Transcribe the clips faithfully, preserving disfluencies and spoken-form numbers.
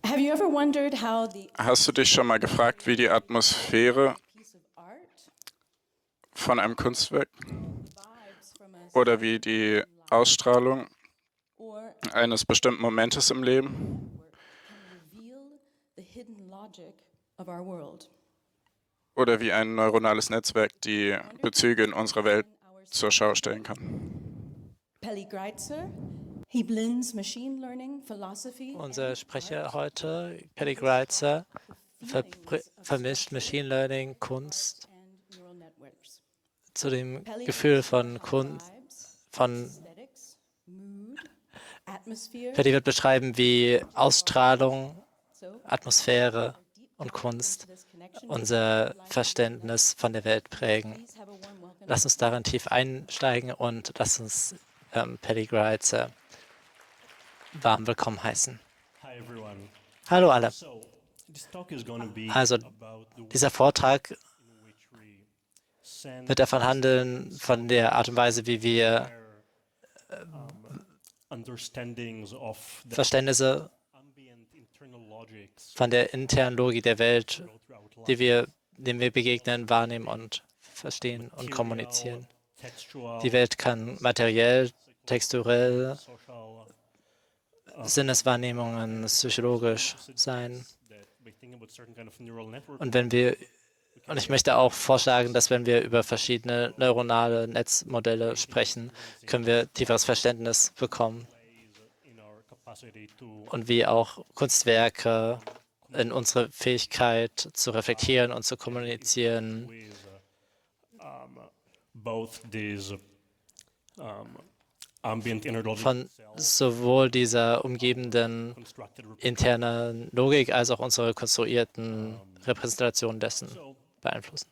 Have you ever wondered how the Hast du dich schon mal gefragt, wie die Atmosphäre piece of art von einem Kunstwerk vibes from a oder wie die Ausstrahlung or eines bestimmten Momentes im Leben work can reveal the hidden logic of our world? oder wie ein neuronales Netzwerk die Bezüge in unserer Welt Our zur Schau stellen kann? Pelli Greitzer, he blends machine learning, philosophy, Unser and Sprecher art. heute, Kelly Greitzer, The ver feelings of vermischt structure, Machine Learning, Kunst and neural networks. zu dem Pelli Gefühl looks for von high Kunst, vibes, von aesthetics, mood, atmosphere. Kelly wird beschreiben, wie Ausstrahlung, So Atmosphäre und Kunst unser Verständnis von der Welt prägen. please have a warm welcome. Lass uns darin tief einsteigen und lass uns ähm, Pelli Greitzer warm willkommen heißen. Hi everyone. Hallo alle. So, this talk is going to be Also about the dieser Vortrag in which we send wird davon handeln, von der Art und Weise, wie wir um, understandings of the Verständnisse ambient internal logics von der internen Logik der Welt, go throughout life. die wir, dem wir begegnen, wahrnehmen und verstehen und Material, kommunizieren. textual, Die Welt kann materiell, texturell, social, Sinneswahrnehmungen, psychologisch sein. that we think about certain kind of neural network. Und wenn wir, und ich möchte auch vorschlagen, dass wenn wir über verschiedene neuronale Netzmodelle sprechen, können wir tieferes Verständnis bekommen in our capacity to und wie auch Kunstwerke in unsere Fähigkeit zu reflektieren und zu kommunizieren with uh, um, both these um, ambient inner logic von sowohl dieser umgebenden constructed internen Logik als auch unsere konstruierten Repräsentationen dessen beeinflussen.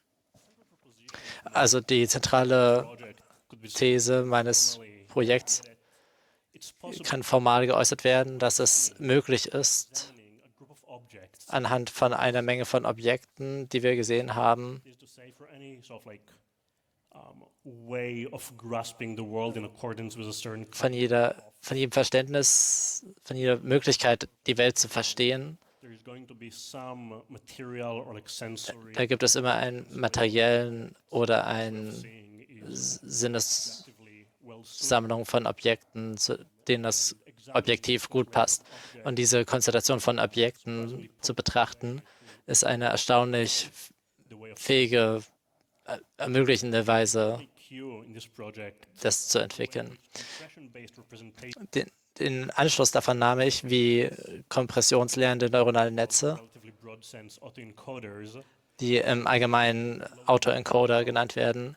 Also die zentrale project could be These meines Projekts it's possible kann formal geäußert werden, dass es möglich ist, a group of objects anhand von einer Menge von Objekten, die wir gesehen haben, is to say for any sort of like um, way of grasping the world in accordance with a certain von jeder, von jedem Verständnis, von jeder Möglichkeit, die Welt zu verstehen. there is going to be some material or like sensory Da gibt es immer einen materiellen oder eine seeing is Sinnessammlung well suited von Objekten, zu denen das Objektiv gut passt. Und diese Konstellation von Objekten zu betrachten, ist eine erstaunlich the way of fähige, äh, ermöglichende Weise, Q in this project das zu entwickeln. impression-based representation Den, den Anschluss davon nahm ich, wie kompressionslernende neuronale Netze, relatively broad sense autoencoders die im Allgemeinen Autoencoder genannt werden,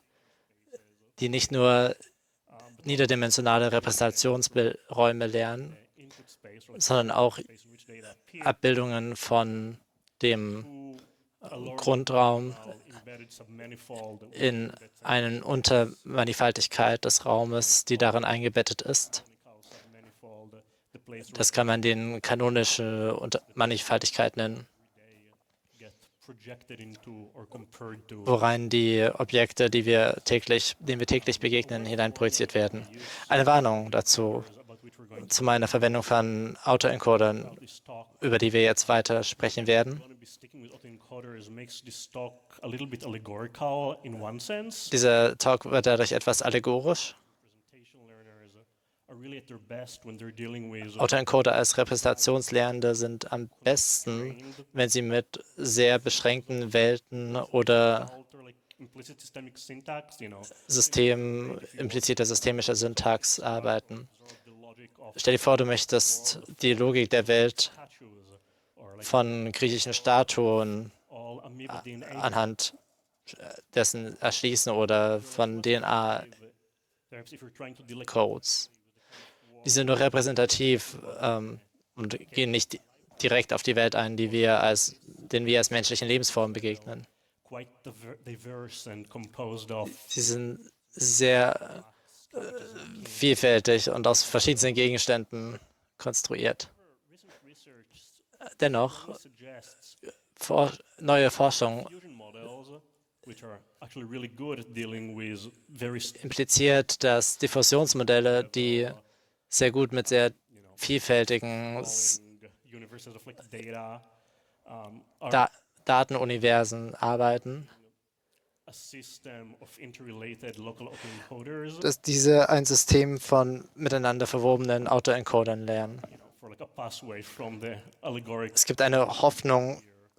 die nicht nur niederdimensionale Repräsentationsräume lernen, input space or sondern auch space in which data appear Abbildungen von dem to a large Grundraum embedded submanifold in eine Untermannigfaltigkeit des Raumes, die darin eingebettet ist. submanifold the place Das kann man den kanonische Unter- Mannigfaltigkeit nennen, get projected into or compared to worein die Objekte, die wir täglich, denen wir täglich begegnen, hineinprojiziert werden. Eine Warnung dazu, about which we're going zu meiner Verwendung von Autoencodern, to talk. über die wir jetzt weiter sprechen werden. Going to be sticking with autoencoders makes this talk a little bit allegorical in one sense. Dieser Talk wird dadurch etwas allegorisch. Representation learners are really at their best when they're dealing with Autoencoder als Repräsentationslernende sind am besten, wenn sie mit sehr beschränkten Welten oder alter like implicit systemic syntax, you know, System, impliziter systemischer Syntax arbeiten. absorb the logic of Stell dir vor, du möchtest die Logik der Welt statues or like von griechischen Statuen all amoeba D N A. anhand dessen erschließen oder von D N Perhaps if you're trying to deal like A-Codes. Die sind nur repräsentativ ähm, und gehen nicht di- direkt auf die Welt ein, die wir als, denen wir als menschlichen Lebensformen begegnen. quite diver- diverse and composed of Sie sind sehr äh, vielfältig und aus verschiedenen Gegenständen konstruiert. recent research Dennoch, suggests for neue Forschung fusion models which are actually really good at dealing with very st- impliziert, dass Diffusionsmodelle, die sehr gut mit sehr vielfältigen S- universes of like data um, are da Datenuniversen arbeiten, a system of interrelated local autoencoders, dass diese ein System von miteinander verwobenen Autoencodern lernen. you know, for like a pathway from the allegoric Es gibt eine Hoffnung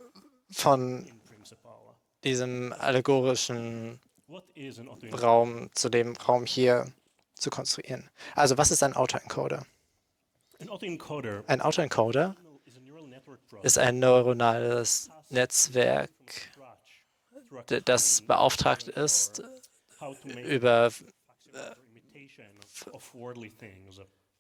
von in principle. diesem allegorischen What is an autoencoder? Raum zu dem Raum hier zu konstruieren. Also was ist ein Autoencoder? An autoencoder Ein Autoencoder is a neural network process ist ein neuronales Netzwerk, through a d- das beauftragt ist, how to make über facsimile imitation of, of worldly things.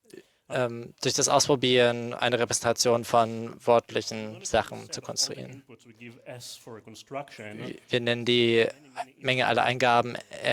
ähm, durch das Ausprobieren eine Repräsentation von wortlichen Sachen zu konstruieren. Inputs we give S for a construction. Wir nennen die Menge aller Eingaben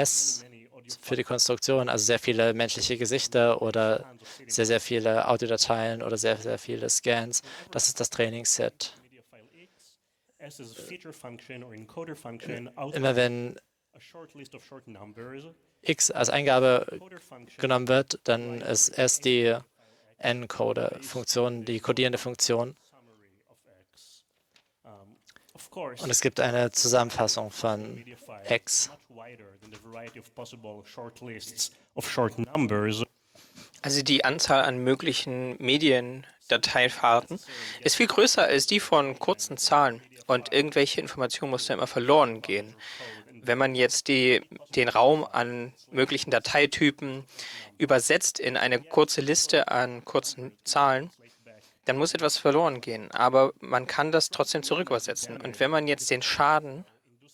S für die Konstruktion, also sehr viele menschliche Gesichter oder sehr, sehr viele Audiodateien oder sehr, sehr viele Scans. Das ist das Trainingsset. Media file X, S is a feature function or encoder function, out Immer wenn a short list of short numbers. X als Eingabe Encoder function genommen wird, dann ist S die Encoder-Funktion, die kodierende Funktion. summary of X. Um, of course, Und es gibt eine Zusammenfassung von media file X. is much wider than the variety of possible short lists of short numbers. Also die Anzahl an möglichen Mediendateifahrten ist viel größer als die von kurzen Zahlen und irgendwelche Informationen muss da immer verloren gehen. Wenn man jetzt die, den Raum an möglichen Dateitypen übersetzt in eine kurze Liste an kurzen Zahlen, dann muss etwas verloren gehen. Aber man kann das trotzdem zurückübersetzen. Und wenn man jetzt den Schaden,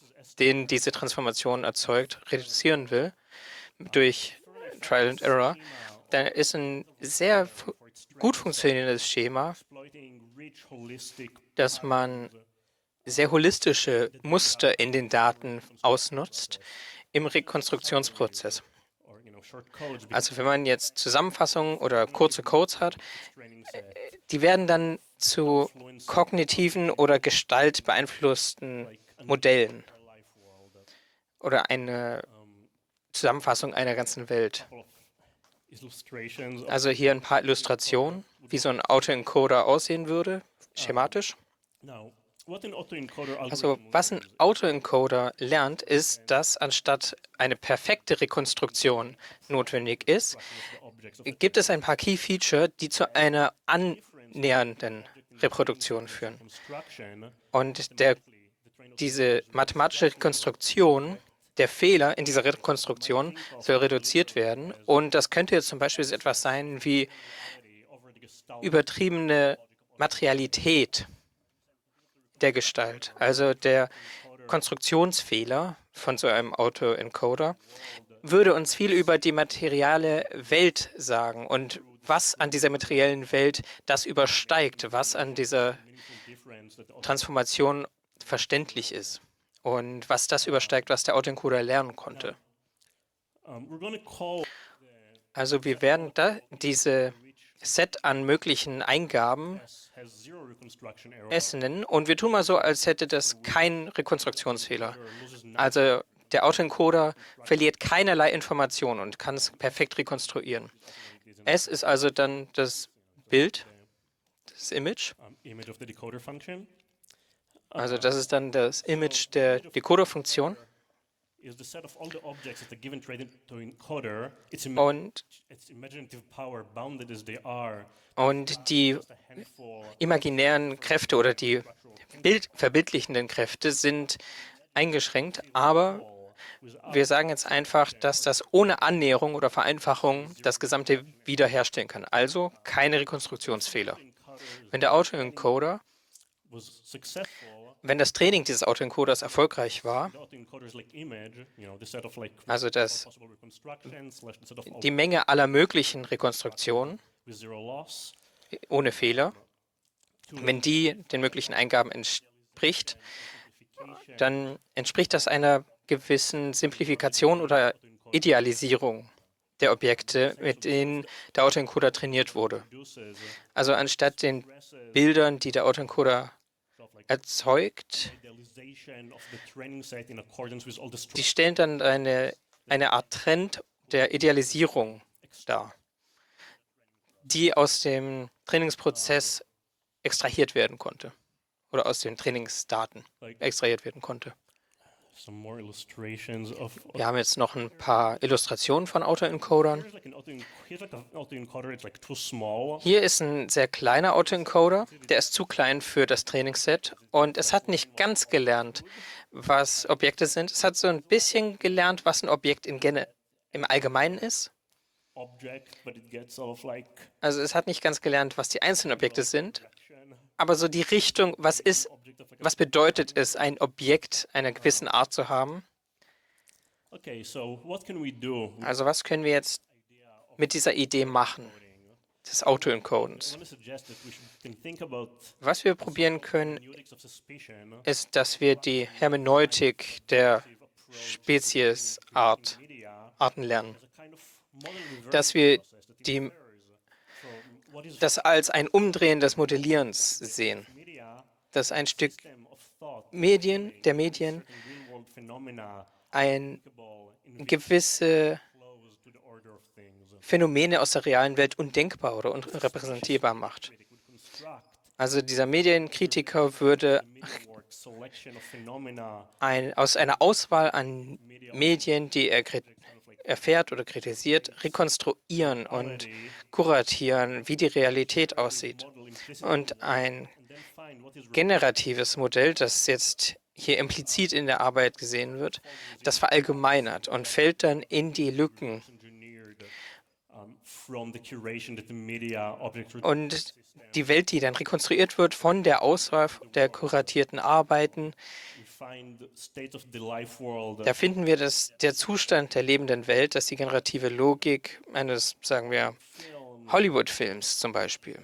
den diese Transformation erzeugt, reduzieren will, durch Trial and Error, dann ist ein sehr fu- gut funktionierendes Schema, Exploiting rich holistic dass man sehr holistische Muster in den Daten ausnutzt im Rekonstruktionsprozess. or you know short codes Also wenn man jetzt Zusammenfassungen oder kurze Codes hat, training set. die werden dann zu kognitiven oder gestaltbeeinflussten Modellen Life world. oder eine Zusammenfassung einer ganzen Welt. Illustrations of Also hier ein paar Illustrationen, wie so ein Autoencoder aussehen würde, schematisch. now what an autoencoder Also algorithm was ein Autoencoder lernt, ist, dass anstatt eine perfekte Rekonstruktion notwendig ist, the objects of gibt es ein paar Key Feature, die zu einer annähernden Reproduktion führen. construction. Und der, diese mathematische Rekonstruktion, der Fehler in dieser Rekonstruktion soll reduziert werden. Und das könnte jetzt zum Beispiel so etwas sein wie Over the gestalt übertriebene Materialität der Gestalt. Also der Konstruktionsfehler von so einem Autoencoder würde uns viel über die materielle Welt sagen und was an dieser materiellen Welt das übersteigt, was an dieser difference that the Transformation verständlich ist und was das übersteigt, was der Autoencoder lernen konnte. um, we're going to call Also wir werden da diese Set an möglichen Eingaben S has zero reconstruction error. S nennen und wir tun mal so, als hätte das keinen Rekonstruktionsfehler. Loses no Also der Autoencoder verliert keinerlei Information und kann es perfekt rekonstruieren. S ist also dann das Bild, das Image. um, image of the decoder function. Also das ist dann das Image der Decoder-Funktion. Is the set of all the objects that a given trained autoencoder, its, im Und, its imaginative power, bounded as they are, und die just a handful imaginären Kräfte oder die Bild verbildlichenden Kräfte sind eingeschränkt, aber wir sagen jetzt einfach, dass das ohne Annäherung oder Vereinfachung das Gesamte wiederherstellen kann. Also keine Rekonstruktionsfehler. Wenn der Autoencoder, was successful. wenn das Training dieses Autoencoders erfolgreich war, The autoencoder's like image, you know, the set of like also das, possible reconstructions slash the set of all die Menge aller möglichen Rekonstruktionen with zero loss. ohne Fehler, wenn die den möglichen Eingaben entspricht, dann entspricht das einer gewissen Simplifikation oder Idealisierung der Objekte, mit denen der Autoencoder trainiert wurde. Produces Also anstatt den Bildern, die der Autoencoder sort of like erzeugt, idealization of the training set in accordance with all the die stellen dann eine, eine Art Trend der Idealisierung dar, die aus dem Trainingsprozess extrahiert werden konnte oder aus den Trainingsdaten extrahiert werden konnte. Some more illustrations of, of Wir haben jetzt noch ein paar Illustrationen von Autoencodern. here's like an auto here's like an autoencoder. It's like too small. Hier ist ein sehr kleiner Autoencoder, der ist zu klein für das Trainingsset und es hat nicht ganz gelernt, was Objekte sind. Es hat so ein bisschen gelernt, was ein Objekt in Gene im Allgemeinen ist. Object, but it gets sort of like Also es hat nicht ganz gelernt, was die einzelnen Objekte sind, aber so die Richtung, was ist, was bedeutet es, ein Objekt einer gewissen Art zu haben? okay. So what can we do? with Also was können wir jetzt mit dieser Idee machen, des Autoencodens? I want to suggest that we should think, think about Was wir probieren können, hermeneutics of suspicion. ist, dass wir die Hermeneutik der Speziesart Media Arten lernen, as a kind of model reverse dass wir process that die, infers from what is das als ein Umdrehen des Modellierens sehen, media dass ein Stück system of thought Medien, der Medien and real-world phenomena ein applicable in gewisse close to the order of things. Phänomene aus der realen Welt undenkbar oder unrepräsentierbar macht. They could construct Also dieser Medienkritiker würde media-work selection of phenomena ein, aus einer Auswahl an Medien, die er krit- erfährt oder kritisiert, rekonstruieren und kuratieren, wie die Realität aussieht. model implicit Und ein and then find what is generatives Modell, das jetzt hier implizit in der Arbeit gesehen wird, das verallgemeinert und fällt dann in die Lücken. engineered um, from the curation that the media object Und die Welt, die dann rekonstruiert wird von der Auswahl der kuratierten Arbeiten, we find state of the life world da finden wir, dass der Zustand der lebenden Welt, dass die generative Logik eines, sagen wir, film, Hollywood-Films zum Beispiel,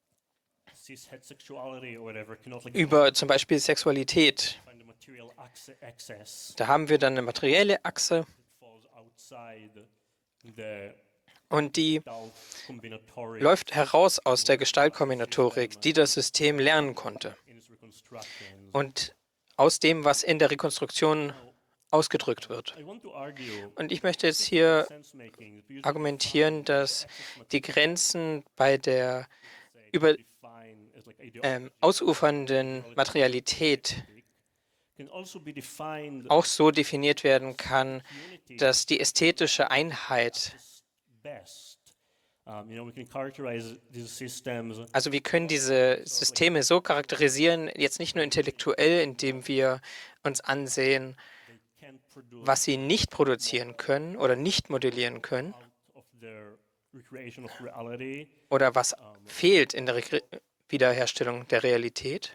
cis-het sexuality or whatever cannot like über zum Beispiel Sexualität, find the material acce- access da haben wir dann eine materielle Achse falls outside the und die adult combinatory läuft heraus aus der Gestaltkombinatorik, die das System lernen konnte in its reconstruction. und aus dem, was in der Rekonstruktion ausgedrückt wird. I want to argue Und ich möchte jetzt hier sense making because argumentieren, dass die Grenzen bei der über define as like ideology ähm, ausufernden Materialität can also be defined auch so definiert werden kann, dass die ästhetische Einheit, best. Um, you know, we can characterize these systems also wir können diese Systeme so charakterisieren, jetzt nicht nur intellektuell, indem wir uns ansehen, can produce was sie nicht produzieren können oder nicht modellieren können out of their recreation of reality, oder was fehlt in der Re Wiederherstellung der Realität,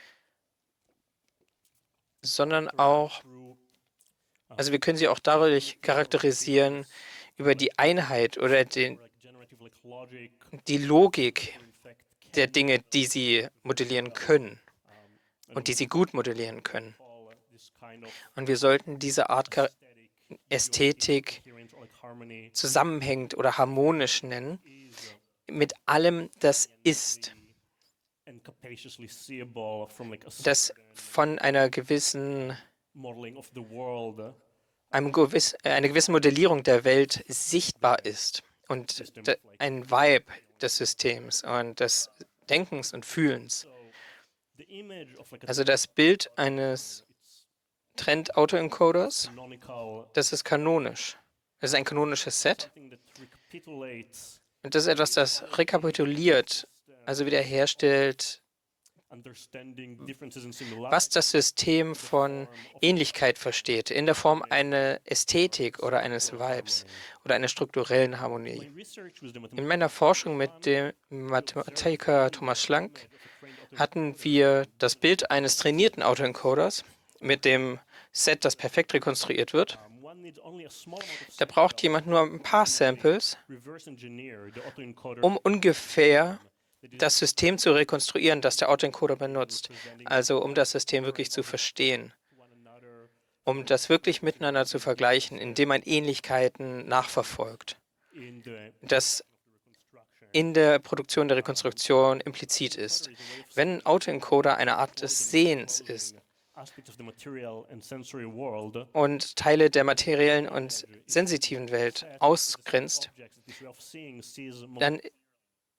sondern auch, through also wir können sie auch dadurch charakterisieren über die Einheit oder den, like generative like logic, die Logik in fact, can der Dinge, die sie modellieren können und die sie gut modellieren können. call this kind of Und wir sollten diese Art Char- Ästhetik coherence or like harmony zusammenhängend oder harmonisch nennen, mit allem, das ist, and capaciously seeable from like a das von einer gewissen, modeling of the world einem gewiss, äh, einer gewissen Modellierung der Welt sichtbar ist und de, ein Vibe des Systems und des Denkens und Fühlens. the image of like a Also das Bild eines Trend-Autoencoders, canonical das ist kanonisch. Das ist ein kanonisches Set thing that recapitulates und das ist etwas, das rekapituliert, also wiederherstellt, understanding differences in similarities was das System von Ähnlichkeit versteht, in der Form einer Ästhetik oder eines Vibes oder einer strukturellen Harmonie. research with the In meiner Forschung mit dem Mathematiker Thomas Schlank hatten wir das Bild eines trainierten Autoencoders mit dem Set, das perfekt rekonstruiert wird. um, one needs only a small amount of Da braucht jemand nur ein paar Samples, reverse engineer the autoencoder um ungefähr das System zu rekonstruieren, das der Autoencoder benutzt. Also um das System wirklich zu verstehen, one another um das wirklich miteinander zu vergleichen, indem man Ähnlichkeiten nachverfolgt, in the das reconstruction. in der Produktion der Rekonstruktion implizit ist. Wenn ein Autoencoder eine Art des Sehens ist Aspects of the material and sensory world und Teile der materiellen und sensitiven Welt ausgrenzt, objects that this way of seeing sees dann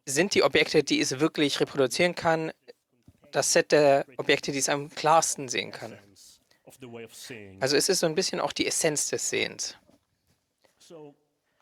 sind die Objekte, die es wirklich reproduzieren kann, das Set der Objekte, die es am klarsten sehen kann. of the way of seeing. Also es ist so ein bisschen auch die Essenz des Sehens. So,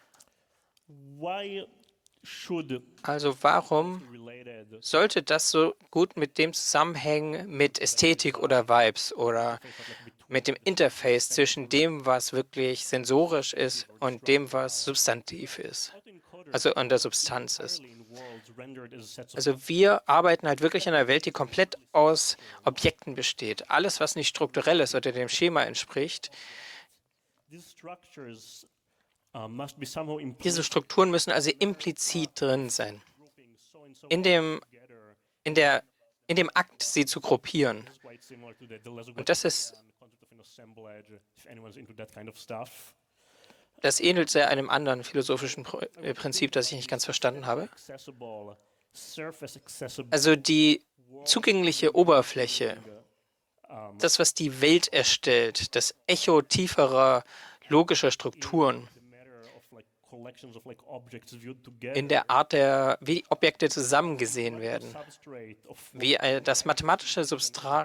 why should Also warum related sollte das so gut mit dem zusammenhängen mit Ästhetik oder Vibes oder mit dem Interface zwischen dem, was wirklich sensorisch ist und dem, was substantiv ist, also an der Substanz ist? in worlds rendered as sets of Also wir arbeiten halt wirklich in einer Welt, die komplett aus Objekten besteht. Alles, was nicht strukturell ist oder dem Schema entspricht, these structures uh, must be somehow improved diese Strukturen müssen also implizit drin sein. In dem, in der, in dem Akt, sie zu gruppieren. quite similar to the, the Lesogothic Und das ist, concept of an assemblage, if anyone's into that kind of stuff. das ähnelt sehr einem anderen philosophischen Pro äh, Prinzip, das ich nicht ganz verstanden habe. Accessible, surface accessible Also die zugängliche Oberfläche, das, was die Welt erstellt, das Echo tieferer logischer Strukturen the matter of like collections of like objects viewed together. in der Art, der, wie Objekte zusammengesehen werden, Substrate of wie ein- das mathematische Substrat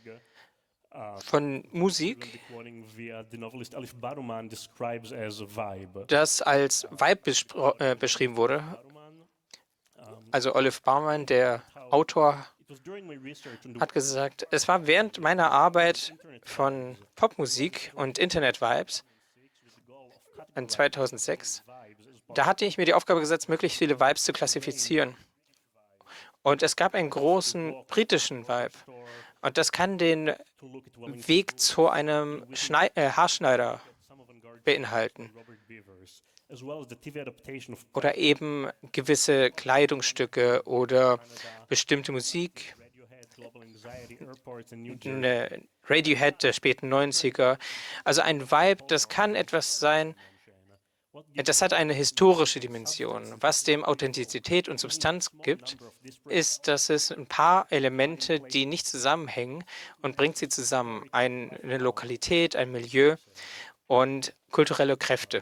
von Musik, quoting via the novelist Alif Baruman describes as a vibe. das als Vibe bespro- äh, beschrieben wurde. Also Olive Barman, der Autor, It was during my research on the hat gesagt, es war während meiner Arbeit von Popmusik und Internet-Vibes in zweitausendsechs, da hatte ich mir die Aufgabe gesetzt, möglichst viele Vibes zu klassifizieren. Und es gab einen großen britischen Vibe. Und das kann den to look at well Weg zu einem Schnei äh, Haarschneider beinhalten. Robert Beavers, as well as the T V adaptation of Oder eben gewisse Kleidungsstücke oder bestimmte Musik. Radiohead, Global Anxiety, Airports and New Jersey. Eine Radiohead der späten neunziger. Also ein Vibe, das kann etwas sein, das hat eine historische Dimension. Was dem Authentizität und Substanz gibt, ist, dass es ein paar Elemente, die nicht zusammenhängen, und bringt sie zusammen. Ein- Eine Lokalität, ein Milieu und kulturelle Kräfte.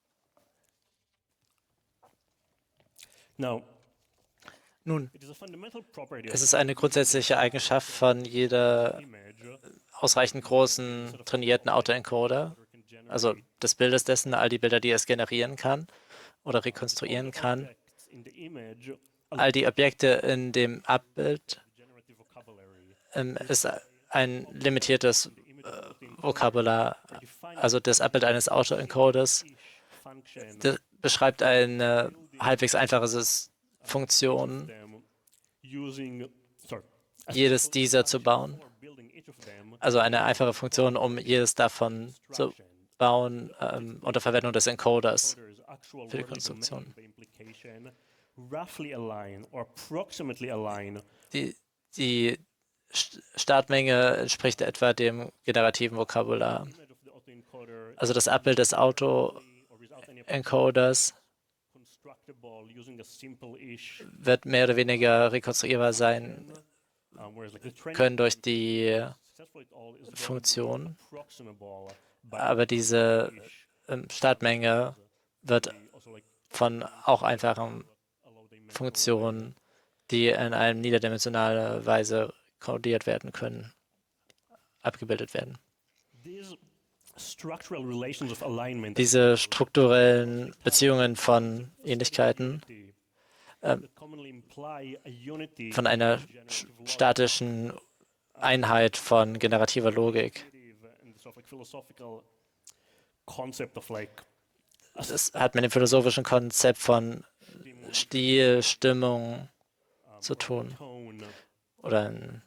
Now, Nun, it is a fundamental property es of ist eine grundsätzliche Eigenschaft von jeder image ausreichend großen, trainierten Autoencoder, also des Bildes dessen, all die Bilder, die es generieren kann oder rekonstruieren kann, in the image all die Objekte in dem Abbild generative vocabulary. ähm, ist ein limitiertes äh, Vokabular, also das Abbild eines Autoencoders Function das beschreibt eine halbwegs einfache Sys- Funktion, them using sorry jedes dieser zu bauen. or building each of them Also eine einfache Funktion, um jedes davon zu bauen ähm, unter Verwendung des Encoders. there's actual Für die wording Konstruktion. domain by implication roughly align or approximately align Die, die St- Startmenge entspricht etwa dem generativen Vokabular. image of the autoencoder Also das Abbild des or without any Autoencoders constructible using a simple-ish wird mehr oder weniger rekonstruierbar sein um, whereas like the training können durch die successful it all is going to be Funktion, approximable by aber diese ähm, Startmenge wird also like von auch einfachen allow the image Funktionen, die in einer niederdimensionalen Weise kodiert werden können, abgebildet werden. these structural relations of alignment Diese strukturellen Beziehungen von Ähnlichkeiten that commonly imply a unity von einer sch- statischen Einheit von generativer Logik. and sort of like philosophical concept of like Das hat mit dem philosophischen Konzept von Stil, Stimmung zu tun tone. oder in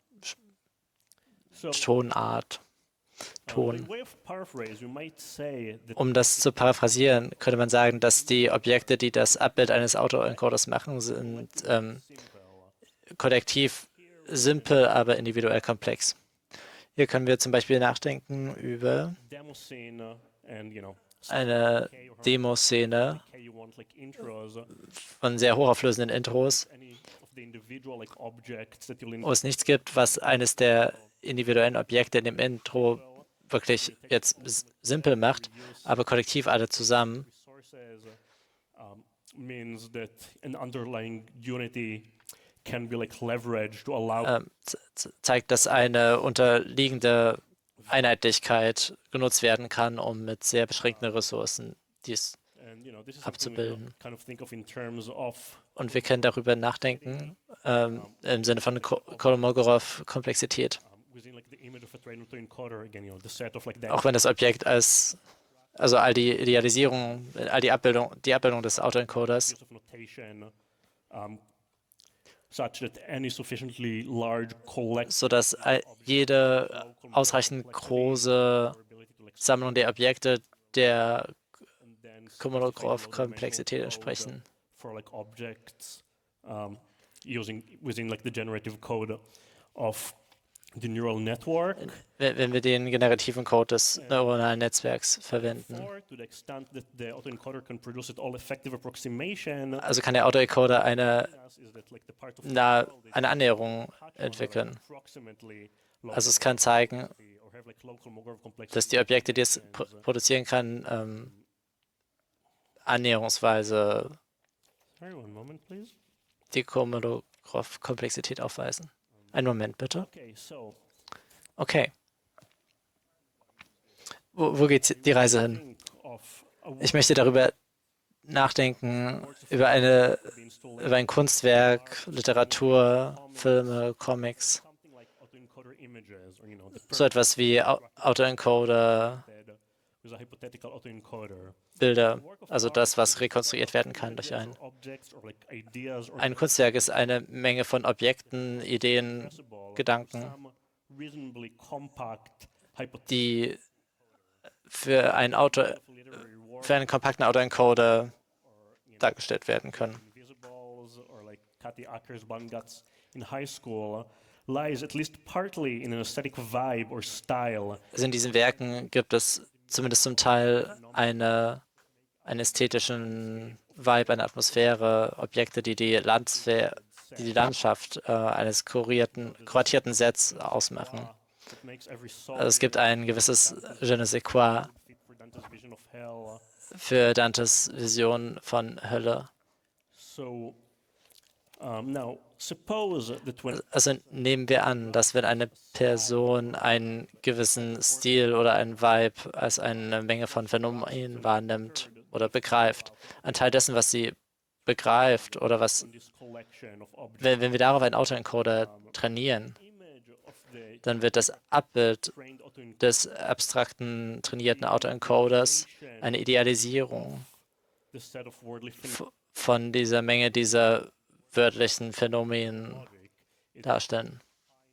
So, Tonart, by Ton. way of paraphrase, you might say that Um das zu paraphrasieren, könnte man sagen, dass die Objekte, die das Abbild eines Autoencoders machen, sind ähm, kollektiv simpel, aber individuell komplex. Hier können wir zum Beispiel nachdenken über Demoscene and you know eine Demoszene okay, you want like intros, von sehr hochauflösenden Intros, any of the individual like objects that you'll wo es nichts gibt, was eines der individuellen Objekte in dem Intro wirklich jetzt s- simpel macht, aber kollektiv alle zusammen resources, um, means that an underlying unity can be like leveraged to allow ähm, z- z- zeigt, dass eine unterliegende Einheitlichkeit genutzt werden kann, um mit sehr beschränkten Ressourcen dies and you know this is something we abzubilden. kind of think of in terms of Und wir können darüber nachdenken, ähm, im Sinne von Ko- Kolmogorov-Komplexität. um, within like the image of a trained autoencoder again, you know, the set of like Auch wenn das Objekt als, also all die Idealisierung, all die Abbildung, die Abbildung des Autoencoders, use of notation um, such that any sufficiently large collection sodass all- jede ausreichend große Sammlung der Objekte der Kolmogorov-Komplexität entsprechen. for like objects um, using within like the generative code of the neural network. Wenn wenn wir den generativen Code des neuronalen Netzwerks verwenden. Or to the extent that the autoencoder can produce it all effective approximation, Also kann der Autoencoder eine, is that like the part of na, eine Annäherung entwickeln. approximately Also es kann zeigen, or have like local Mogorov complexity. dass die Objekte, die es pr produzieren kann, ähm, annäherungsweise Sorry, one moment, please. die Kolmogorov-Komplexität aufweisen. Einen Moment bitte. Okay, so Okay. Wo, wo geht die Reise hin? think of a Ich möchte darüber nachdenken, über, eine, über ein Kunstwerk, Literatur, Filme, Comics, something like autoencoder images, or you know, the so etwas wie Au- Autoencoder, perfect with a hypothetical autoencoder. Bilder, also das, was rekonstruiert werden kann durch ein. Objects or like ideas or Ein Kunstwerk ist eine Menge von Objekten, Ideen, possible, Gedanken, some reasonably compact hypothetical die für, ein Auto, literary work, für einen kompakten Autoencoder dargestellt werden können. Invisibles or like Kathy Akers Bangat's in high school lies at least partly in an aesthetic vibe or style. Also in diesen Werken gibt es zumindest zum Teil eine, einen ästhetischen Vibe, eine Atmosphäre, Objekte, die die, Landsphäre, die, die Landschaft äh, eines kurierten, kuratierten Sets ausmachen. That makes every soul Also es gibt ein gewisses Je ne sais quoi fit for Dante's vision of hell. für Dantes Vision von Hölle. So um, now suppose that when Also nehmen wir an, dass wenn eine Person einen gewissen Stil oder einen Vibe als eine Menge von Phänomenen wahrnimmt oder begreift, ein Teil dessen, was sie begreift oder was, this collection of objects, wenn, wenn wir darauf einen Autoencoder trainieren, image of the dann wird das Abbild trained autoencoder des abstrakten, trainierten Autoencoders eine Idealisierung the set of worldly f- von dieser Menge dieser wörtlichen Phänomenen darstellen.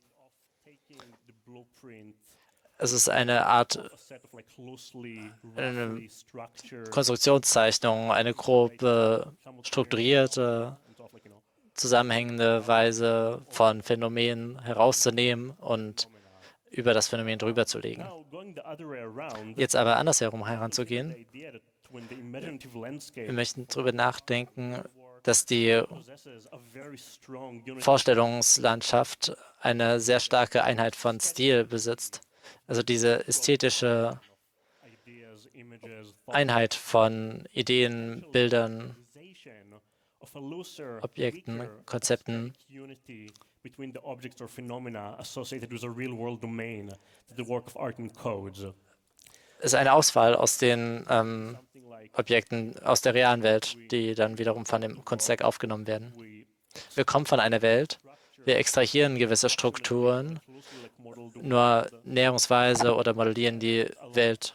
taking the blueprint Es ist eine Art a set of like loosely, Eine roughly structured Konstruktionszeichnung, eine grobe, strukturierte, into of like you know zusammenhängende Weise von Phänomenen herauszunehmen und über das Phänomen drüber zu legen. now going the other way around. Jetzt aber andersherum heranzugehen, The idea that when the imaginative landscape wir möchten darüber nachdenken, dass die possesses a very strong unity Vorstellungslandschaft eine sehr starke Einheit von Stil besitzt. Also diese ästhetische of ideas, images, Einheit von Ideen, Bildern, visualization of a looser, Objekten, weaker Konzepten, unity between the objects or phenomena associated with a real-world domain, the work of art and codes. ist eine Auswahl aus den ähm, Something like Objekten aus der realen Welt, die dann wiederum von dem Kunstwerk aufgenommen werden. we Wir kommen von einer Welt, wir extrahieren gewisse Strukturen, closely like model the nur näherungsweise oder modellieren die Welt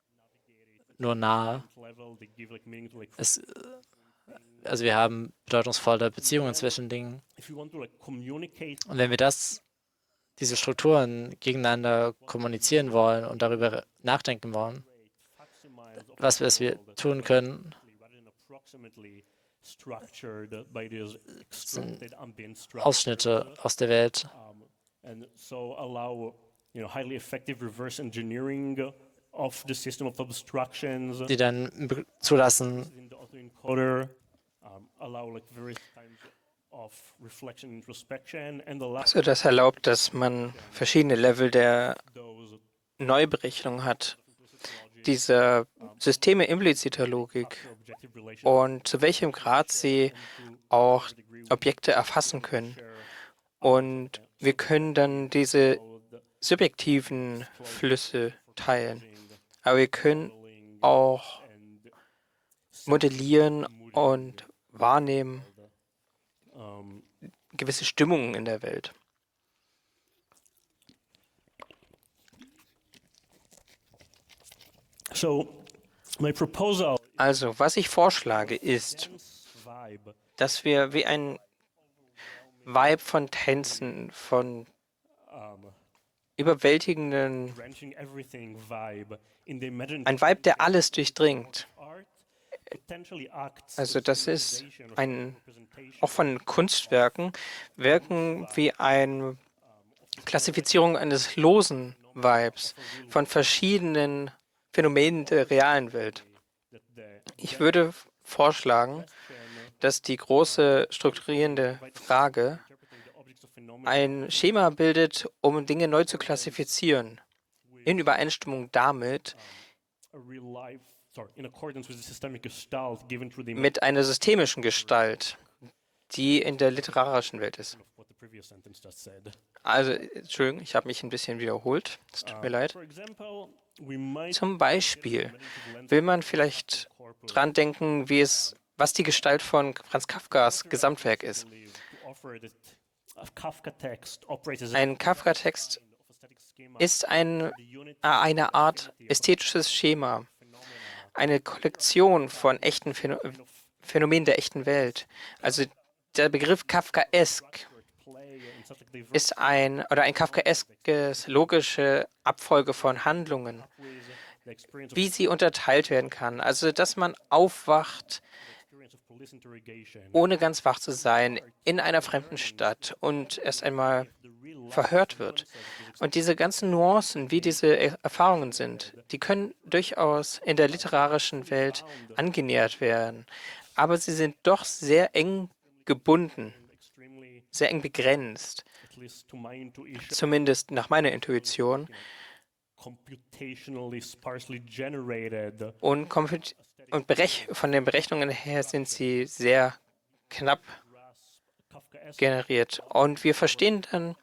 nur nahe. level, they give like meaning to like Es, also wir haben bedeutungsvolle Beziehungen zwischen Dingen. if you want to like communicate Und wenn wir das, diese Strukturen gegeneinander kommunizieren wollen und darüber nachdenken wollen, maximize of was wir, was wir tun können, rather than approximately structured by these extracted ambient structures. Ausschnitte aus der Welt, Um, and so allow you know highly effective reverse engineering of the system of abstractions die dann be- zulassen, in the autoencoder, um, allow like various kinds of reflection introspection and allow Also das erlaubt, dass man verschiedene Level der those Neuberechnung hat dieser Systeme impliziter Logik und zu welchem Grad sie auch Objekte erfassen können. Und wir können dann diese subjektiven Flüsse teilen. Aber wir können auch modellieren und wahrnehmen gewisse Stimmungen in der Welt. So, my proposal Also, was ich vorschlage, ist, vibe dass wir wie ein Vibe von Tänzen, von überwältigenden, branching everything vibe in the imaginative ein Vibe, der alles durchdringt. art potentially acts Also as das ist visualization of ein, representation auch von Kunstwerken, wirken wie eine Klassifizierung eines losen Vibes von verschiedenen Phänomenen der realen Welt. that the Ich würde vorschlagen, dass die große strukturierende Frage interpreting the objects of phenomena ein Schema bildet, um Dinge neu zu klassifizieren, in Übereinstimmung damit a real life sorry in accordance with the systemic gestalt given through the mit einer systemischen Gestalt, die in der literarischen Welt ist. what the previous sentence just said. Also, Entschuldigung, ich habe mich ein bisschen wiederholt. Es tut mir leid. For example, we might Zum Beispiel will man vielleicht dran denken, wie es, was die Gestalt von Franz Kafkas Gesamtwerk ist. believe to offer that a Kafka text operates as a Ein Kafka-Text kind of aesthetic schema ist ein, the unit äh, eine Art ästhetisches Schema, eine Kollektion von echten Phäno Phänomenen der echten Welt. Also der Begriff Kafkaesk play in such a diverse ist ein oder ein kafkaeskes logische Abfolge von Handlungen, ways the experience of wie sie unterteilt werden kann. Also dass man aufwacht, experience of police interrogation ohne ganz wach zu sein, in einer fremden Stadt und erst einmal verhört wird. Und diese ganzen Nuancen, wie diese Er- Erfahrungen sind, die können durchaus in der literarischen Welt angenähert werden. Aber sie sind doch sehr eng gebunden, extremely sehr eng begrenzt, at least to my intuition zumindest nach meiner Intuition. computationally sparsely generated Und, komput- und berech von den Berechnungen her sind sie sehr knapp Kafkaesque generiert. Und wir verstehen dann,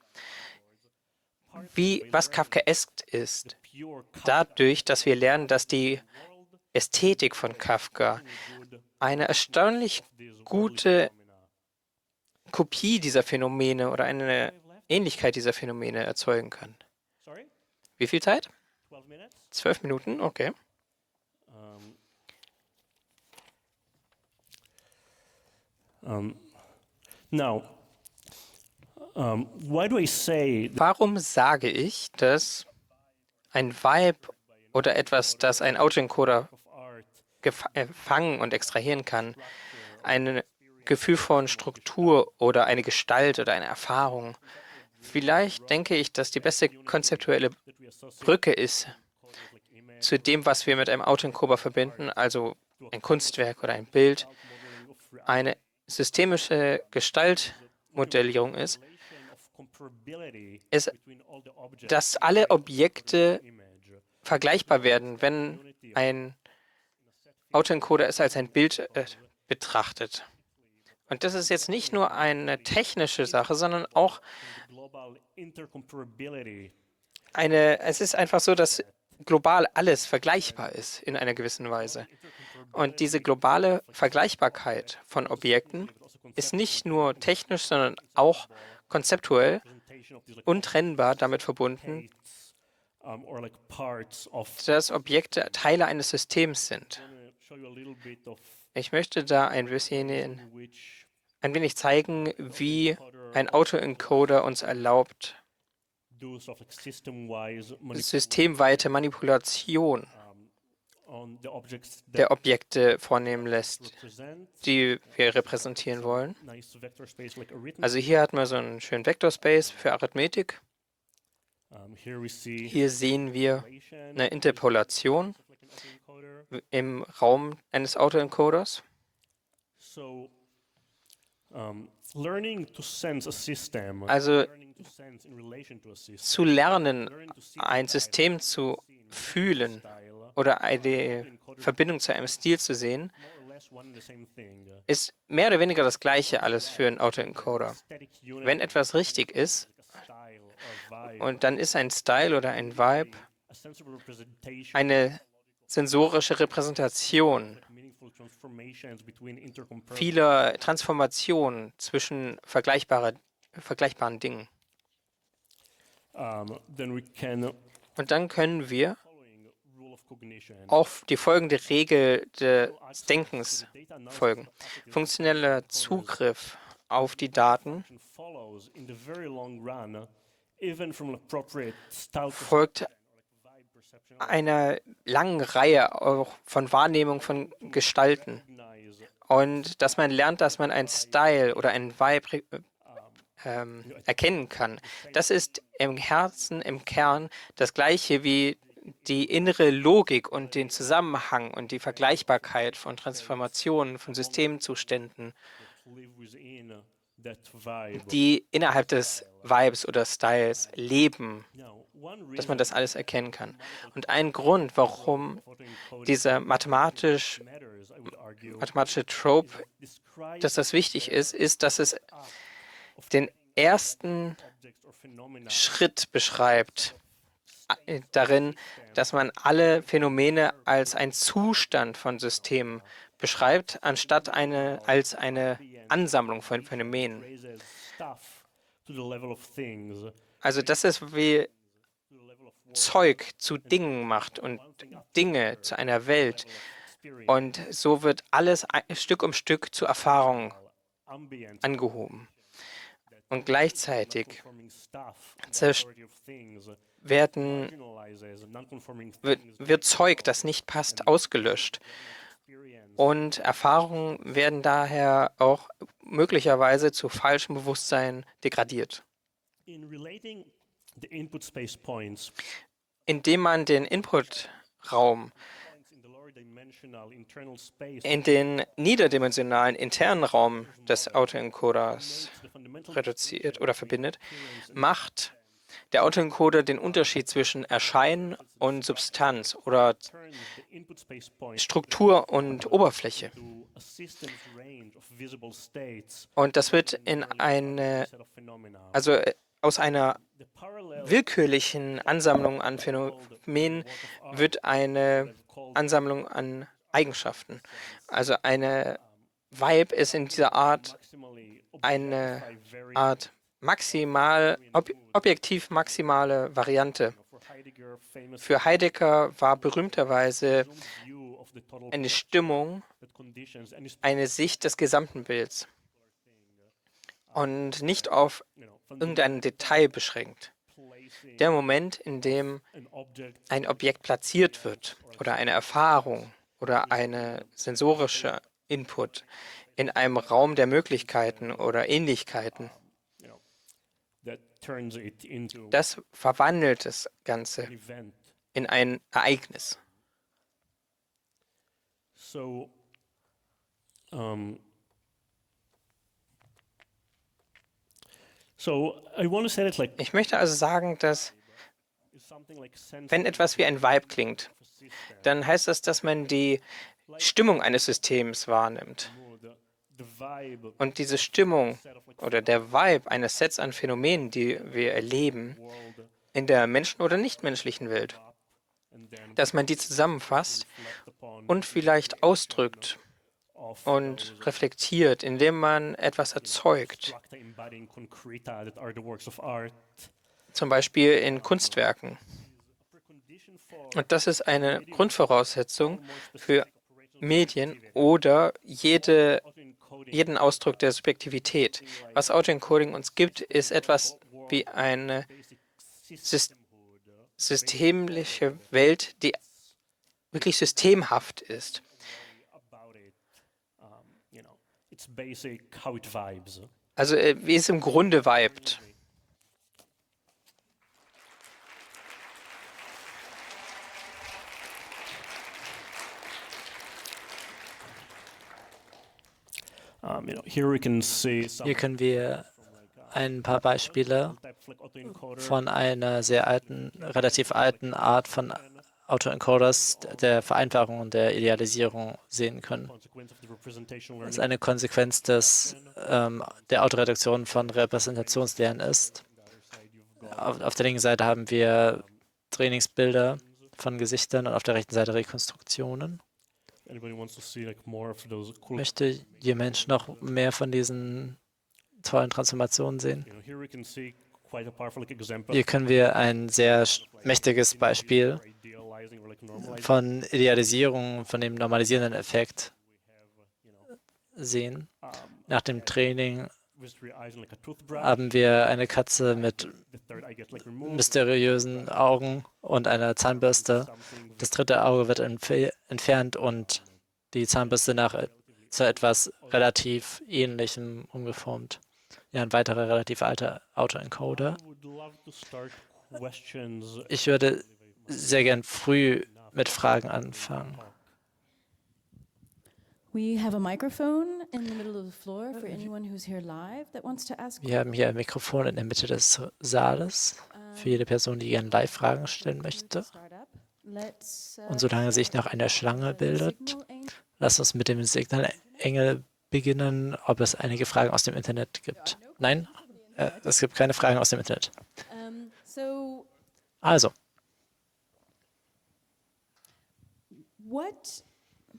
wie, was Kafkaesk ist, pure dadurch, dass wir lernen, dass die Ästhetik von Kafka eine erstaunlich gute Kopie dieser Phänomene oder eine Ähnlichkeit dieser Phänomene erzeugen kann. sorry Wie viel Zeit? twelve minutes Zwölf Minuten? Okay. um, um, now um, why do I say that Warum sage ich, dass ein Vibe oder etwas, das ein Autoencoder of art gef- äh, fangen und extrahieren kann, ein Gefühl von Struktur oder eine Gestalt oder eine Erfahrung? Vielleicht denke ich, dass die beste konzeptuelle that we associate Brücke ist like image zu dem, was wir mit einem Autoencoder verbinden, also ein Kunstwerk oder ein Bild, modeling of reality eine systemische Gestaltmodellierung ist, of comparability ist, between all the objects dass alle Objekte image vergleichbar werden, wenn ein Autoencoder es als ein Bild äh, betrachtet. Und das ist jetzt nicht nur eine technische Sache, sondern auch global intercomparability eine, es ist einfach so, dass global alles vergleichbar ist in einer gewissen Weise. Und diese globale Vergleichbarkeit von Objekten ist nicht nur technisch, sondern auch konzeptuell representation of these like untrennbar damit verbunden, states, um, or like parts of dass Objekte Teile eines Systems sind. I'm gonna show you a little bit of Ich möchte da ein bisschen in, which ein wenig zeigen, wie ein Autoencoder uns erlaubt, does of like system-wise manip- systemweite Manipulation on the objects that der Objekte vornehmen lässt, represent die wir repräsentieren wollen. nice vector space like arithmetic. Also hier hat man so einen schönen Vektorspace für Arithmetik. Um, here we see Hier sehen wir relation eine Interpolation like an autoencoder. im Raum eines Autoencoders. So, um, learning to sense a system, Also learning to sense in relation to a system, zu lernen, learning to see ein System zu fühlen style, oder eine Verbindung zu einem Stil zu sehen, ist mehr oder weniger das Gleiche alles für einen Autoencoder. Wenn etwas richtig ist, und dann ist ein Style oder ein Vibe eine sensorische Repräsentation vieler Transformationen zwischen vergleichbare, vergleichbaren Dingen. Und dann können wir auf die folgende Regel des Denkens folgen. Funktioneller Zugriff auf die Daten folgt einer langen Reihe auch von Wahrnehmung von Gestalten. Und dass man lernt, dass man ein Style oder ein Vibe ähm, erkennen kann, das ist im Herzen, im Kern das Gleiche wie die innere Logik und den Zusammenhang und die Vergleichbarkeit von Transformationen, von Systemzuständen, die innerhalb des Vibes oder Styles leben, dass man das alles erkennen kann. Und ein Grund, warum dieser mathematisch, mathematische Trope, dass das wichtig ist, ist, dass es den ersten Schritt beschreibt, darin, dass man alle Phänomene als einen Zustand von Systemen beschreibt, anstatt eine, als eine Ansammlung von Phänomenen. Also das ist, wie Zeug zu Dingen macht und Dinge zu einer Welt. Und so wird alles Stück um Stück zur Erfahrung angehoben. Und gleichzeitig werden, wird, wird Zeug, das nicht passt, ausgelöscht. Und Erfahrungen werden daher auch möglicherweise zu falschem Bewusstsein degradiert. Indem man den Inputraum in den niederdimensionalen internen Raum des Autoencoders reduziert oder verbindet, macht der Autoencoder den Unterschied zwischen Erscheinen und Substanz oder Struktur und Oberfläche. Und das wird in eine, also aus einer willkürlichen Ansammlung an Phänomenen wird eine Ansammlung an Eigenschaften. Also eine Vibe ist in dieser Art eine Art maximal, ob, objektiv maximale Variante. Für Heidegger war berühmterweise eine Stimmung eine Sicht des gesamten Bilds und nicht auf irgendein Detail beschränkt. Der Moment, in dem ein Objekt platziert wird oder eine Erfahrung oder eine sensorische Input in einem Raum der Möglichkeiten oder Ähnlichkeiten, das verwandelt das Ganze in ein Ereignis. So, um, so I want to say it like, Ich möchte also sagen, dass wenn etwas wie ein Vibe klingt, dann heißt das, dass man die Stimmung eines Systems wahrnimmt. Und diese Stimmung oder der Vibe eines Sets an Phänomenen, die wir erleben in der menschen- oder nichtmenschlichen Welt, dass man die zusammenfasst und vielleicht ausdrückt und reflektiert, indem man etwas erzeugt, zum Beispiel in Kunstwerken. Und das ist eine Grundvoraussetzung für Medien oder jede, jeden Ausdruck der Subjektivität. Was Autoencoding uns gibt, ist etwas wie eine systemische Welt, die wirklich systemhaft ist. Also wie es im Grunde vibet. Hier können wir ein paar Beispiele von einer sehr alten, relativ alten Art von Autoencoders der Vereinfachung und der Idealisierung sehen können. consequence of the representational Was learning. eine Konsequenz des, ähm, der Autoreduktion von Repräsentationslernen ist. Auf, auf der linken Seite haben wir Trainingsbilder von Gesichtern und auf der rechten Seite Rekonstruktionen. Anybody wants to see like more of those cool, Möchte ihr Mensch noch mehr von diesen tollen Transformationen sehen? you know, here we can see quite a powerful like, example Hier können wir ein sehr sch- mächtiges Beispiel for idealizing or like normalizing. von Idealisierung, von dem normalisierenden Effekt sehen. Um, Nach dem Training with three eyes and like a toothbrush. haben wir eine Katze mit The third eye gets like removed. mysteriösen Augen und einer Zahnbürste. Something Das dritte Auge wird entfe entfernt und die Zahnbürste nach äh, zu etwas relativ Ähnlichem umgeformt. Ja, ein weiterer relativ alter Autoencoder. I would love to start questions. Ich würde sehr gern früh mit Fragen anfangen. We have a microphone in the middle of the floor for anyone who's here live that wants to ask. Wir haben hier ein Mikrofon in der Mitte des Saales für jede Person, die gerne Live-Fragen stellen möchte. Start up. Let's, uh, Und solange sich noch eine Schlange bildet, Signal Angel. lass uns mit dem Signalengel beginnen, ob es einige Fragen aus dem Internet gibt. Nein, äh, es gibt keine Fragen aus dem Internet. Um, so, Also, what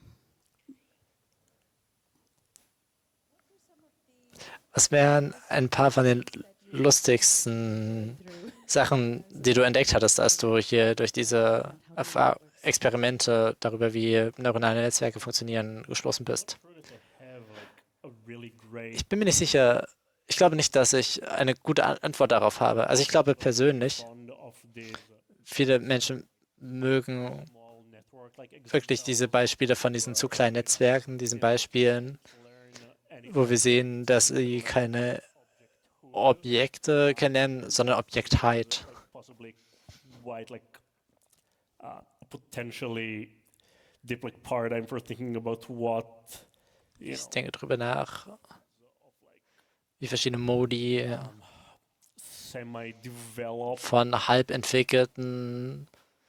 was wären ein paar von den lustigsten Sachen, die du entdeckt hattest, als du hier durch diese Erfahr Experimente darüber, wie neuronale Netzwerke funktionieren, geschlossen bist? Have like a really great Ich bin mir nicht sicher. Ich glaube nicht, dass ich eine gute An- Antwort darauf habe. Also ich glaube persönlich, fond of these viele Menschen mögen small network like examples. wirklich diese Beispiele von diesen zu kleinen Netzwerken, diesen Beispielen, wo wir sehen, dass sie keine Objekte kennenlernen, sondern Objektheit. Possibly quite like uh, a potentially deep like paradigm for thinking about what you Ich know, denke darüber nach, wie verschiedene Modi semi-developed von halb entwickelten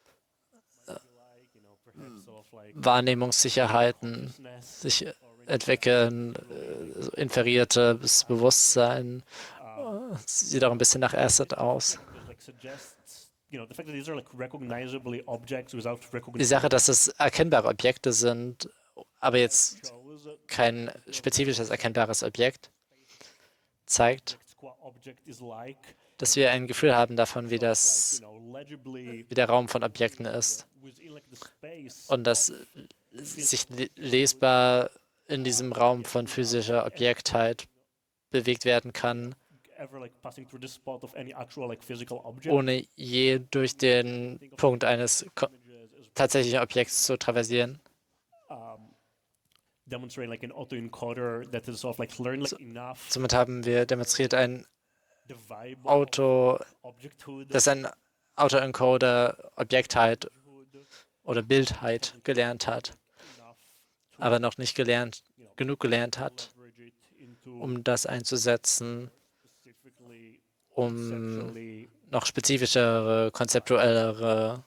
you know perhaps of like Wahrnehmungssicherheiten consciousness, sich entwickeln, äh, so inferiertes Bewusstsein. Sieht auch ein bisschen nach Asset aus. that, like suggests you know the fact that these are like recognizably objects without Die recognition Sache, dass es erkennbare Objekte sind, aber jetzt shows kein spezifisches erkennbares Objekt, zeigt, what object is like dass wir ein Gefühl haben davon, wie you das, know legibly wie der Raum von Objekten ist within like the space und dass sich le- lesbar in diesem Raum von physischer Objektheit bewegt werden kann, ever like passing through this spot of any actual like physical object. ohne je durch den Punkt eines ko- tatsächlichen Objekts zu traversieren. um, demonstrate like an autoencoder that is sort of like learned like enough Somit haben wir demonstriert ein the vibe Auto, of objecthood dass ein Autoencoder Objektheit oder Bildheit gelernt hat, enough aber noch nicht gelernt, genug gelernt hat, leverage it into um das einzusetzen, specifically um conceptually noch spezifischere, konzeptuellere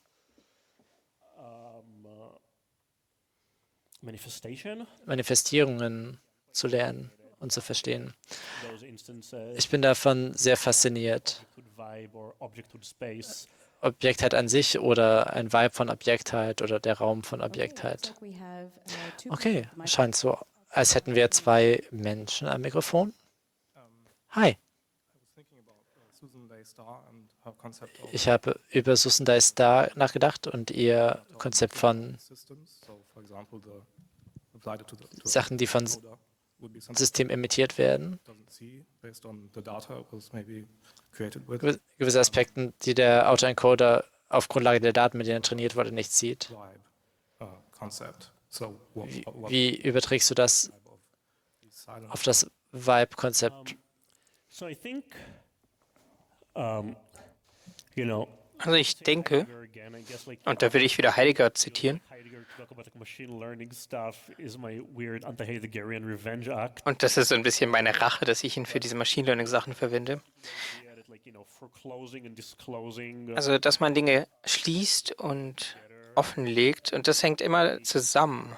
um, uh, manifestation. Manifestierungen zu lernen und zu verstehen. Those instances Ich bin davon sehr fasziniert. could vibe or objecthood space. Objektheit an sich oder ein Vibe von Objektheit oder der Raum von Objektheit. Looks like we have, uh, two Okay, people with scheint so, als hätten wir zwei Menschen am Mikrofon. Hi, Susan Day-Star and her concept of ich habe über Susan Day-Star nachgedacht und ihr Konzept von systems. So, for example, the applied to the to Sachen, die von the coder would be something System emittiert werden. it doesn't see based on the data it was maybe created with. Gewiss- Gewisse Aspekten, die der Autoencoder auf Grundlage der Daten, mit denen er trainiert wurde, nicht sieht. Vibe uh, concept. So, what, Wie, what wie überträgst du das vibe of these silent auf das Vibe-Konzept? So I think, um, you know, Also ich denke, Heidegger again, I guess like und da will ich wieder Heidegger zitieren, Heidegger to talk about like machine learning stuff is my weird anti-Heideggerian revenge act. und das ist so ein bisschen meine Rache, dass ich ihn für diese Machine Learning Sachen verwende. Yeah, that, like, you know, foreclosing and disclosing uh, Also, dass man Dinge schließt und offenlegt und das hängt immer zusammen.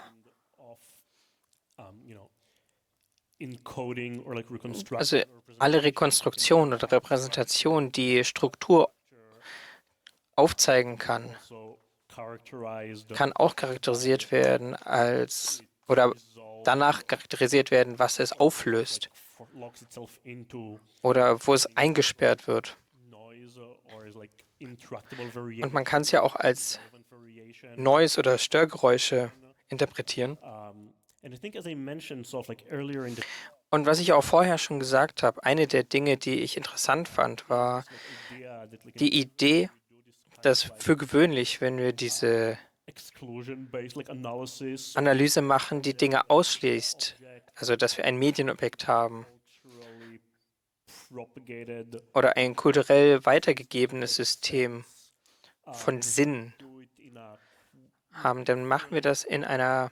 Also alle Rekonstruktionen oder Repräsentationen, die Struktur aufzeigen kann, kann auch charakterisiert werden als oder danach charakterisiert werden, was es auflöst oder wo es eingesperrt wird. Und man kann es ja auch als Noise oder Störgeräusche interpretieren. Und was ich auch vorher schon gesagt habe, eine der Dinge, die ich interessant fand, war die Idee, dass für gewöhnlich, wenn wir diese Analyse machen, die Dinge ausschließt, also dass wir ein Medienobjekt haben oder ein kulturell weitergegebenes System von Sinn haben, dann machen wir das in einer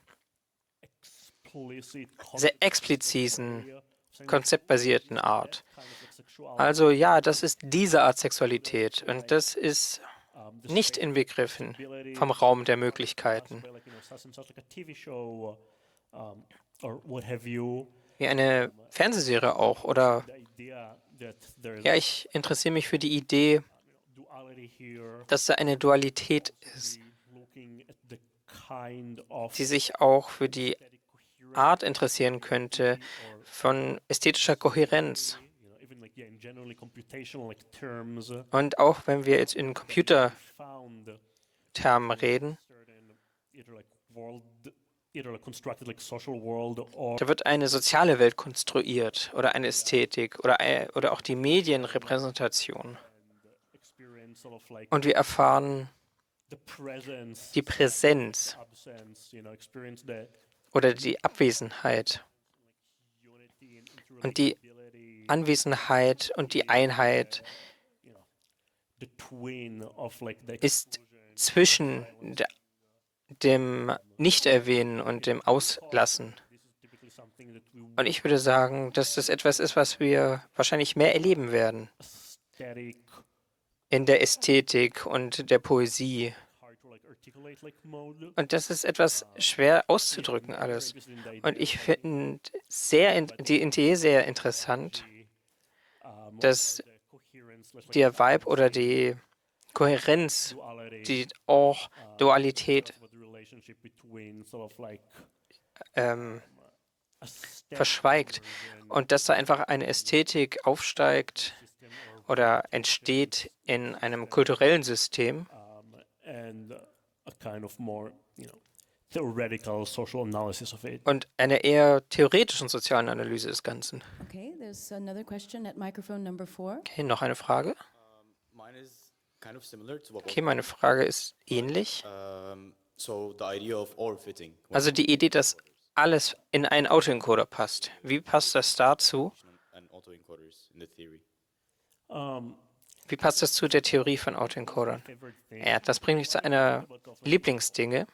sehr expliziten, konzeptbasierten Art. Also ja, das ist diese Art Sexualität und das ist nicht inbegriffen vom Raum der Möglichkeiten. Wie eine Fernsehserie auch. Oder ja, ich interessiere mich für die Idee, dass da eine Dualität ist, die sich auch für die Art interessieren könnte von ästhetischer Kohärenz. Und auch wenn wir jetzt in Computertermen reden, da wird eine soziale Welt konstruiert oder eine Ästhetik oder, oder auch die Medienrepräsentation. Und wir erfahren die Präsenz oder die Abwesenheit und die Anwesenheit und die Einheit ist zwischen der, dem Nicht-Erwähnen und dem Auslassen. Und ich würde sagen, dass das etwas ist, was wir wahrscheinlich mehr erleben werden in der Ästhetik und der Poesie. Und das ist etwas schwer auszudrücken alles. Und ich finde sehr die Idee sehr interessant, dass der Vibe oder die Kohärenz, die auch Dualität ähm, verschweigt und dass da einfach eine Ästhetik aufsteigt oder entsteht in einem kulturellen System, und einer eher theoretischen sozialen Analyse des Ganzen. Okay, there's another question at microphone number four. Okay, noch eine Frage. Okay, meine Frage ist ähnlich. Also die Idee, dass alles in einen Autoencoder passt. Wie passt das dazu? Wie passt das zu der Theorie von Autoencodern? Ja, das bringt mich zu einer Lieblingsdinge.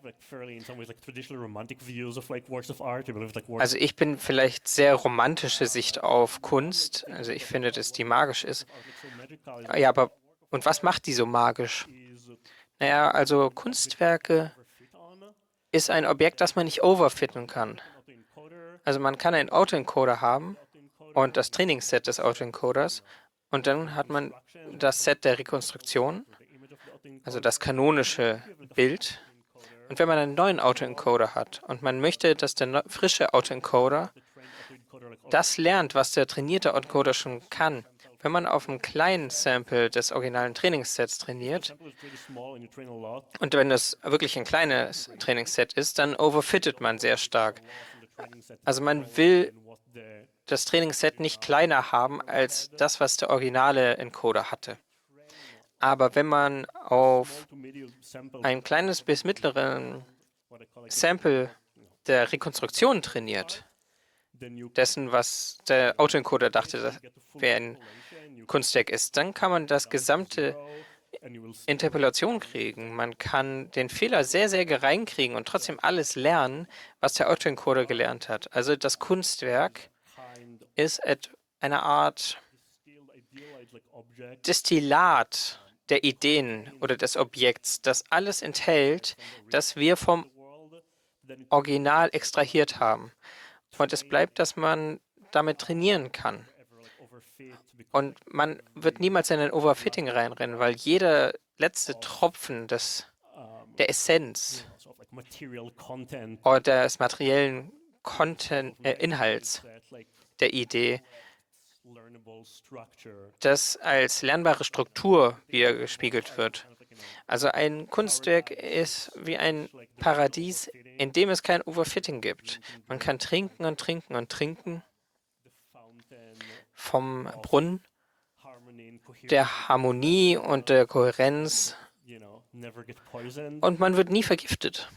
Also ich bin vielleicht sehr romantische Sicht auf Kunst. Also ich finde, dass die magisch ist. Ja, aber und was macht die so magisch? Naja, also Kunstwerke ist ein Objekt, das man nicht overfitten kann. Also man kann einen Autoencoder haben und das Trainingsset des Autoencoders und dann hat man das Set der Rekonstruktion, also das kanonische Bild. Und wenn man einen neuen Autoencoder hat und man möchte, dass der frische Autoencoder das lernt, was der trainierte Autoencoder schon kann, wenn man auf einem kleinen Sample des originalen Trainingssets trainiert und wenn das wirklich ein kleines Trainingsset ist, dann overfittet man sehr stark. Also man will das Trainingsset nicht kleiner haben als das, was der originale Encoder hatte. Aber wenn man auf ein kleines bis mittleren Sample der Rekonstruktion trainiert, dessen, was der Autoencoder dachte, das wäre ein Kunstwerk ist, dann kann man das gesamte Interpolation kriegen. Man kann den Fehler sehr, sehr gering kriegen und trotzdem alles lernen, was der Autoencoder gelernt hat. Also das Kunstwerk ist eine Art Destillat der Ideen oder des Objekts, das alles enthält, das wir vom Original extrahiert haben. Und es bleibt, dass man damit trainieren kann. Und man wird niemals in ein Overfitting reinrennen, weil jeder letzte Tropfen des, der Essenz oder des materiellen Content, äh, Inhalts der Idee, das als lernbare Struktur wiedergespiegelt wird. Also ein Kunstwerk ist wie ein Paradies, in dem es kein Overfitting gibt. Man kann trinken und trinken und trinken vom Brunnen der Harmonie und der Kohärenz und man wird nie vergiftet.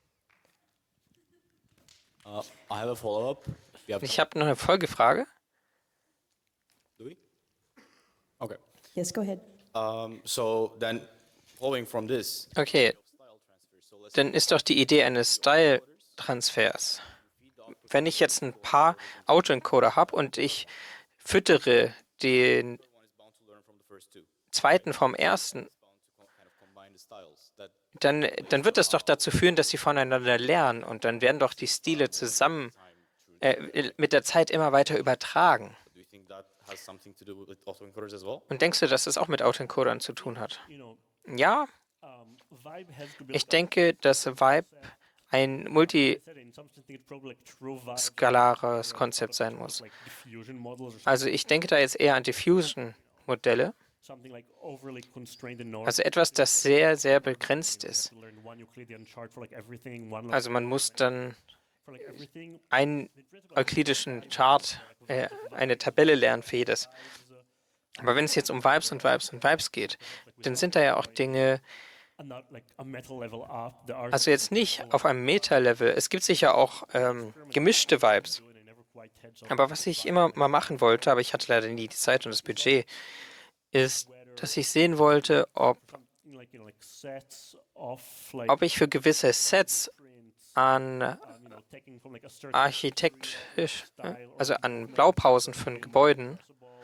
Uh, I have a follow-up. We have Ich habe noch eine Folgefrage. Louis? Okay. Yes, go ahead. Um, so then, following from this, Okay, dann ist doch die Idee eines Style-Transfers. Wenn ich jetzt ein paar Autoencoder habe und ich füttere den zweiten vom ersten, dann, dann wird das doch dazu führen, dass sie voneinander lernen und dann werden doch die Stile zusammen äh, mit der Zeit immer weiter übertragen. do you think that has something to do with autoencoders as well? Und denkst du, dass das auch mit Autoencodern zu tun hat? Ja, ich denke, dass Vibe ein multiskalares Konzept sein muss. Also ich denke da jetzt eher an Diffusion-Modelle, also etwas, das sehr, sehr begrenzt ist. Also man muss dann einen euklidischen Chart, äh, eine Tabelle lernen für jedes. Aber wenn es jetzt um Vibes und Vibes und Vibes geht, dann sind da ja auch Dinge, also jetzt nicht auf einem Meta-Level. Es gibt sicher auch ähm, gemischte Vibes. Aber was ich immer mal machen wollte, aber ich hatte leider nie die Zeit und das Budget, ist, dass ich sehen wollte, ob, ob ich für gewisse Sets an architektisch, also an Blaupausen von Gebäuden,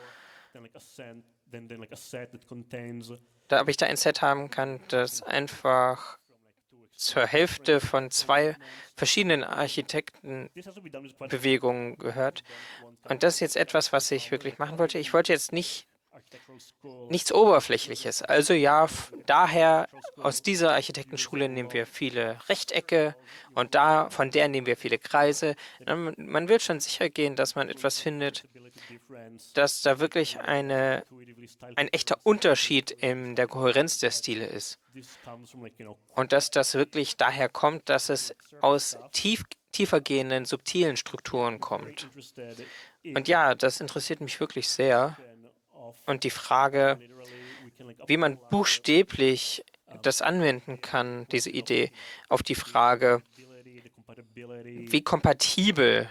da ob ich da ein Set haben kann, das einfach zur Hälfte von zwei verschiedenen Architektenbewegungen gehört. Und das ist jetzt etwas, was ich wirklich machen wollte. Ich wollte jetzt nicht nichts Oberflächliches. Also ja, daher aus dieser Architektenschule nehmen wir viele Rechtecke und da von der nehmen wir viele Kreise. Man will schon sicher gehen, dass man etwas findet, dass da wirklich eine, ein echter Unterschied in der Kohärenz der Stile ist. Und dass das wirklich daher kommt, dass es aus tief, tiefergehenden, subtilen Strukturen kommt. Und ja, das interessiert mich wirklich sehr. Und die Frage, wie man buchstäblich das anwenden kann, diese Idee, auf die Frage, wie kompatibel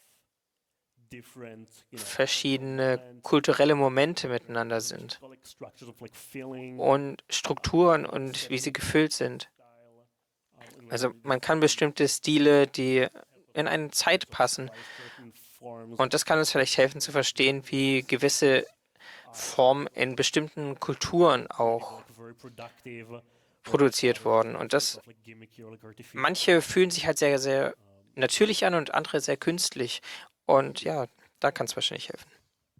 verschiedene kulturelle Momente miteinander sind und Strukturen und wie sie gefüllt sind. Also man kann bestimmte Stile, die in eine Zeit passen, und das kann uns vielleicht helfen zu verstehen, wie gewisse Formen in bestimmten Kulturen auch produziert worden. Und das, manche fühlen sich halt sehr, sehr natürlich an und andere sehr künstlich. Und ja, da kann es wahrscheinlich helfen.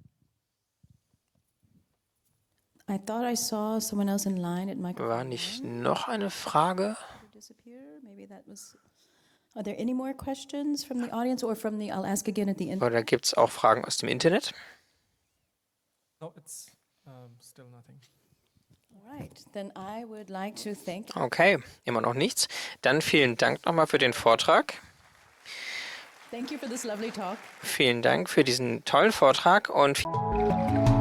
I thought I saw someone else in line at War microphone. nicht noch eine Frage? Disappear. Maybe that was. Are there any more questions from the audience or from the? I'll ask again at the end. Oder gibt es auch Fragen aus dem Internet? No, it's um, still nothing. All right. Then I would like to thank. Okay, immer noch nichts. Dann vielen Dank nochmal für den Vortrag. Thank you for this lovely talk. Vielen Dank für diesen tollen Vortrag und